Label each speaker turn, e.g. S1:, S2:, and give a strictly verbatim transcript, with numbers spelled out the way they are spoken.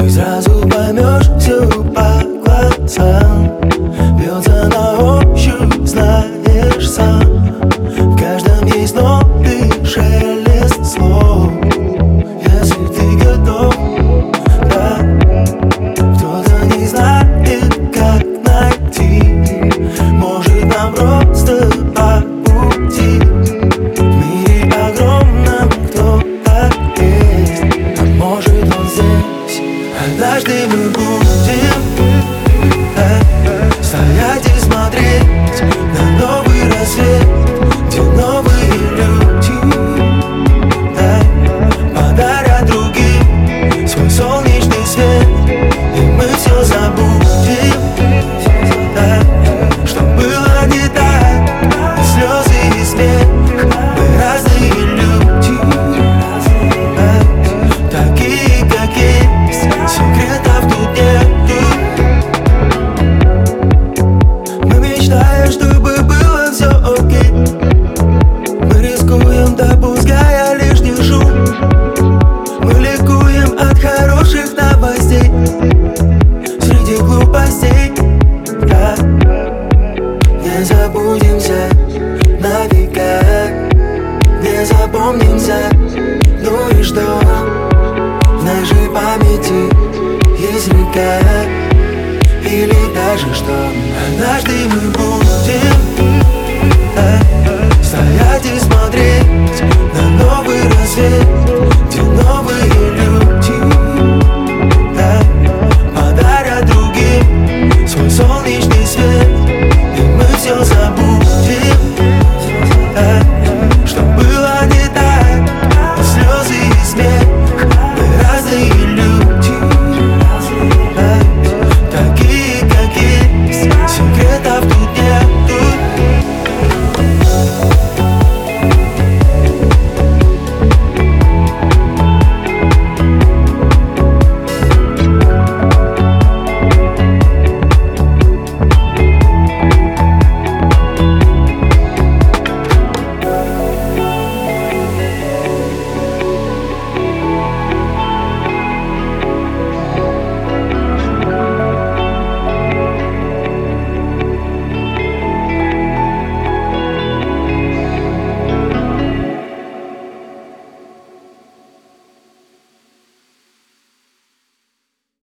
S1: сразу поймешь все по глазам. Бьется на ощупь, знаешь сам. В каждом есть новый шелест слов. Если ты готов, да. Кто-то не знает, как найти. Может, нам просто по пути. В мире огромном кто-то есть, а может он здесь. Однажды мы будем э, стоять и смотреть на новый рассвет, где новые люди э, подарят другим свой солнечный свет. И мы все забудем, э, что было не так. И слезы, и смех, мы разные люди, э, такие, как есть. Секретов тут нету. Мы мечтаем, чтобы было все окей. Мы рискуем, допуская лишний шум. Мы ликуем от хороших новостей среди глупостей, да. Не забудемся на века, не запомнимся. Ну и что? В нашей памяти есть река. Или даже что? Однажды мы будем э, стоять и смотреть на новый рассвет,